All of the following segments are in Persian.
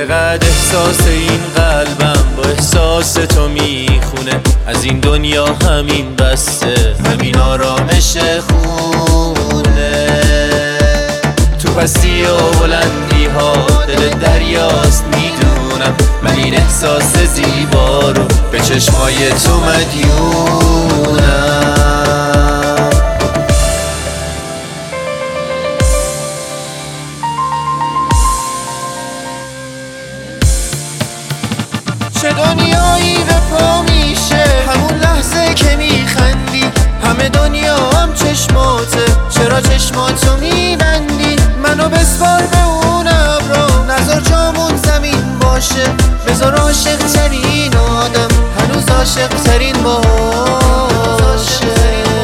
چقدر احساس این قلبم با احساس تو میخونه. از این دنیا همین بسته، همین آرامش خونه. تو پستی و بلندی ها دل دریاست میدونم. من این احساس زیبا رو به چشمای تو مدیونم. چه دنیایی به پا میشه همون لحظه که میخندی. همه دنیا هم چشماته، چرا چشماتو میبندی؟ منو بسپار به اون ابرا، نذار جامون زمین باشه. بذار عاشق ترین آدم هنوز عاشق ترین باشه.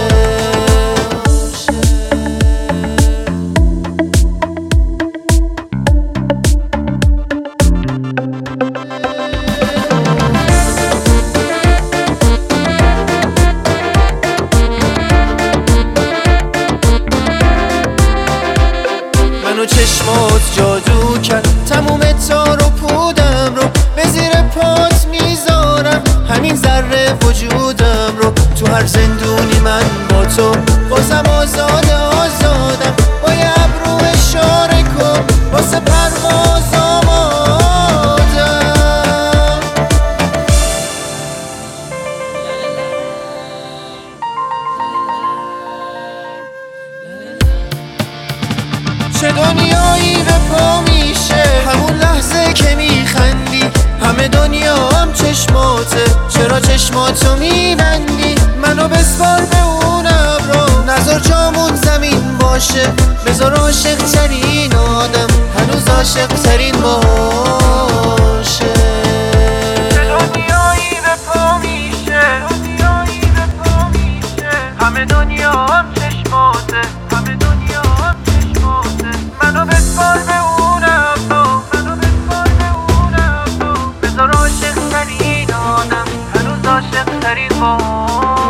منو چشمات جادو کرد، تموم تار و پودم رو به زیر پات میذارم. همین ذره وجودم رو تو هر زندونی من با تو بازم آزادم. با یه ابرو اشاره کن واسه پرواز آمادم. چه دنیایی به پا میشه همون لحظه که میخندی. همه دنیا هم چشماته، چرا چشماتو میبندی؟ منو بسپار به اون ابرا، نذار جامون زمین باشه. بذار عاشق ترین آدم هنوز عاشق ترین باشه. چه دنیایی به پا میشه، دنیایی به پا میشه. همه دنیا هم چشماته، همه دنیا هم چشماته. منو بسپار به اون ابرا، منو بسپار به اون ابرا. بذار عاشق ترین آدم هنوز عاشق ترین باشه.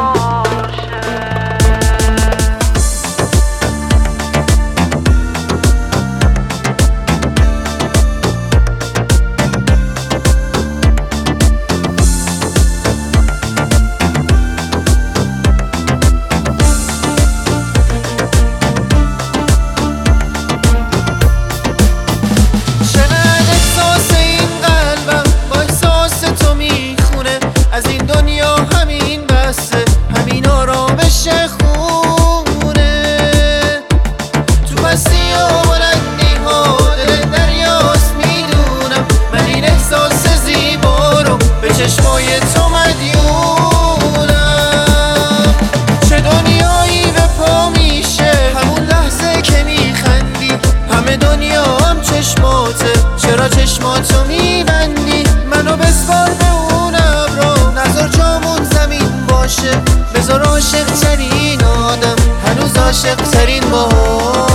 از این دنیا همین بسته، همین آرامش خونه. تو پستی و بلندی ها دل دریاست میدونم. من این احساس زیبا رو به چشمای تو مدیونم. چه دنیایی به پا میشه همون لحظه که میخندی. همه دنیا هم چشماته، چرا چشماتو میبندی؟ منو بسپار به اون ابرا، نذار جامون زمین باشه. بذار عاشق ترین آدم هنوز عاشق ترین باشه.